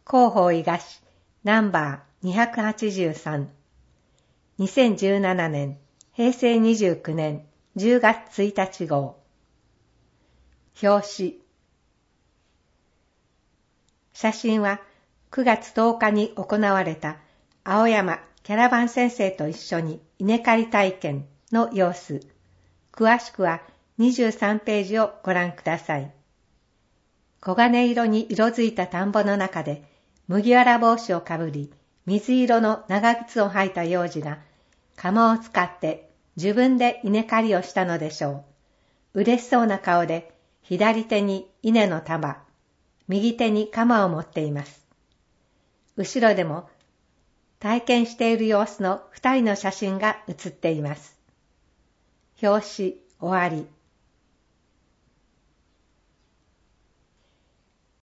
広報伊賀市ナンバー283 2017年平成29年10月1日号表紙写真は9月10日に行われた青山キャラバン先生と一緒に稲刈り体験の様子。詳しくは23ページをご覧ください。黄金色に色づいた田んぼの中で麦わら帽子をかぶり、水色の長靴を履いた幼児が鎌を使って自分で稲刈りをしたのでしょう。嬉しそうな顔で左手に稲の束、右手に鎌を持っています。後ろでも体験している様子の2人の写真が写っています。表紙終わり。